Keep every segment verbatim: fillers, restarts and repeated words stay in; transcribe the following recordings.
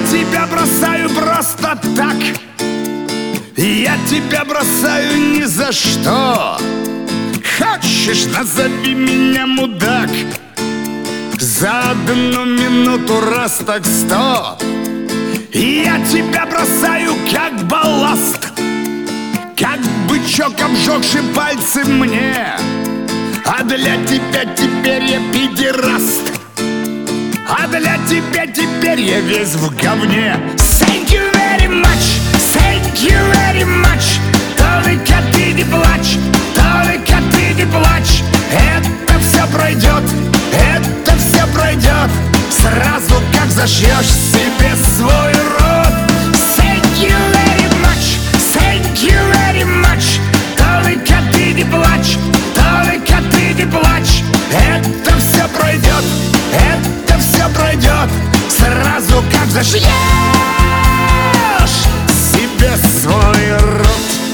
тебя бросаю просто так. Я тебя бросаю ни за что. Хочешь, назови меня мудак. За одну минуту раз так сто. Я тебя бросаю как балласт, как бычок, обжегший пальцы мне. А для тебя теперь я педераст, а для тебя теперь я весь в говне. Thank you very much, thank you very much. Только ты не плачь, только ты не плачь. Это все пройдет, это все пройдет. Сразу как зашьешь себе свой рот. Thank you very much, thank you very much. Только ты не плачь, только ты не плачь. Это все пройдет, это все пройдет. Сразу как зашьешь себе свой рот.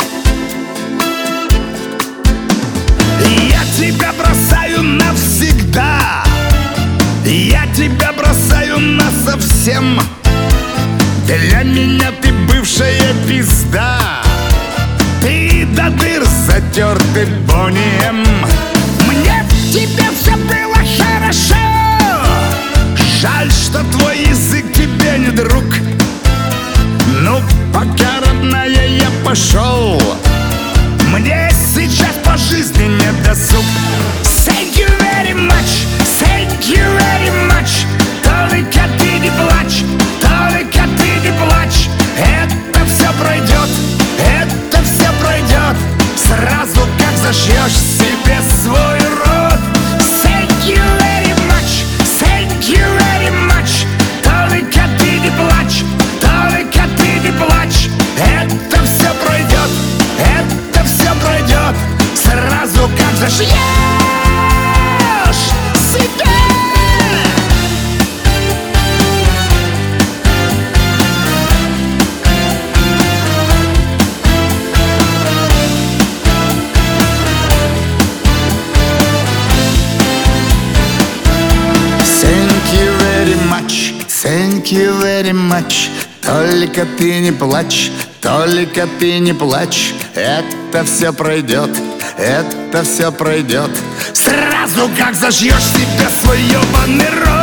Я тебя бросаю навсегда, я тебя бросаю насовсем. Для меня ты бывшая пизда, ты до дыр затертый Бонием. Мне в тебе все было хорошо. Жаль, что твой язык тебе не друг. Ну, пока, родная, я пошел. Мне сейчас по жизни не досуг. Thank you very much, thank you very much. Только ты не плачь, только ты не плачь. Это все пройдет, это все пройдет. Сразу как зашьешь себе свой рот. Thank you very much, thank you very much. Только ты не плачь, только ты не плачь. Это все пройдет, это все пройдет. Сразу как зашьешь себя. Thank you very much, thank you very much. Только ты не плачь, только ты не плачь. Это все пройдет, это все пройдет. Сразу как зашьешь себе свой ебаный рот.